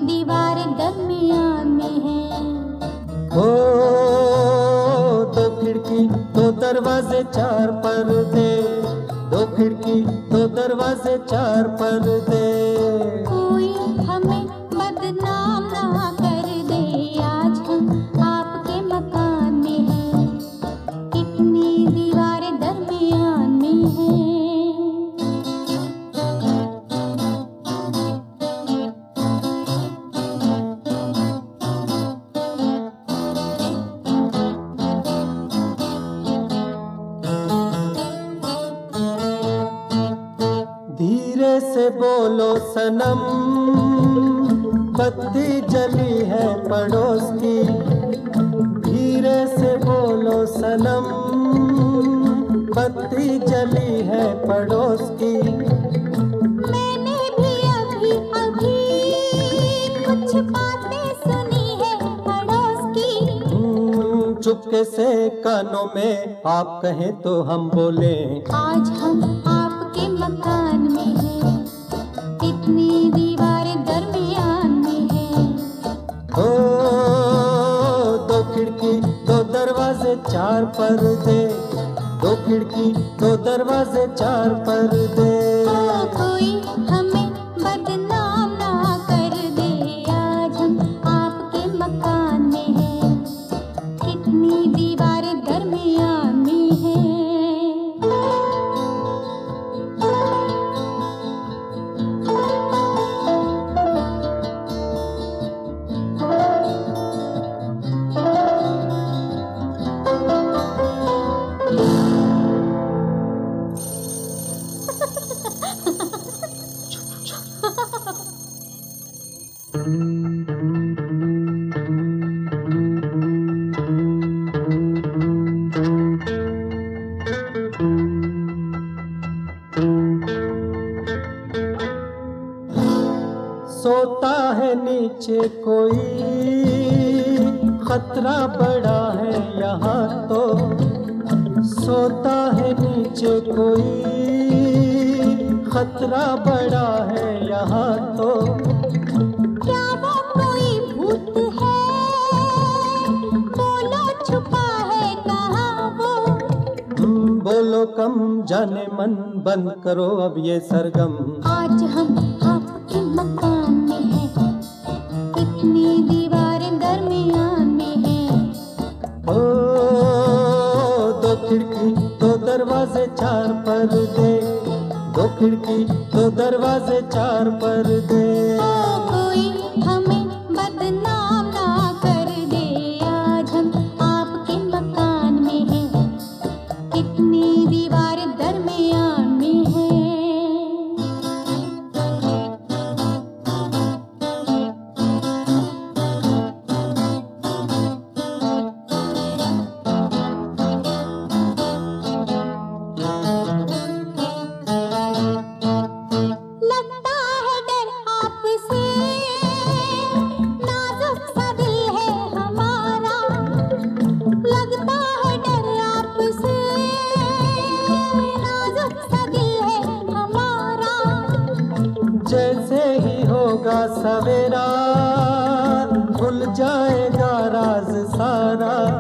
दीवार दरमियान में है। ओ दो खिड़की दो दरवाजे चार पर्दे, दो खिड़की दो दरवाजे चार पर्दे। कोई हमें बदनाम ना कर दे, आज हम आपके मकान में हैं, कितनी दीवारें दरमियान में हैं। धीरे से बोलो सनम, बत्ती जली है पड़ोस की। धीरे से बोलो सनम, बत्ती जली है पड़ोस की। मैंने भी अभी अभी कुछ बातें सुनी है पड़ोस की। चुपके से कानों में आप कहें तो हम बोले, आज हम आपके मकान में हैं, कितनी दीवारें दरमियान में हैं। ओ दो खिड़की दो दरवाजे चार पर्दे, दो खिड़की दो दरवाजे चार पर्दे। कोई हमें बदनाम ना कर दे, आज हम आपके मकान में हैं, कितनी दीवारें दरमियान में हैं। सोता है नीचे कोई, खतरा बड़ा है यहाँ तो। सोता है नीचे कोई, खतरा बड़ा है यहाँ तो। क्या वो कोई भूत है, बोलो छुपा है कहाँ वो। बोलो कम जाने मन, बंद करो अब ये सरगम। आज हम आपके मकान में हैं, कितनी दीवारें दरमियान में हैं। ओ दो खिड़की दो दरवाजे चार पर्दे, दो खिड़की दो दरवाजे चार पर्दे। कोई हमें बदनाम ना कर दे, आज हम आपके मकान में हैं, कितनी दीवारें दरमियान में हैं। लगता है डर आपसे, नाजुक सा दिल है हमारा। लगता है डर आपसे, नाजुक सा दिल है हमारा। जैसे ही होगा सवेरा, खुल जाएगा राज सारा।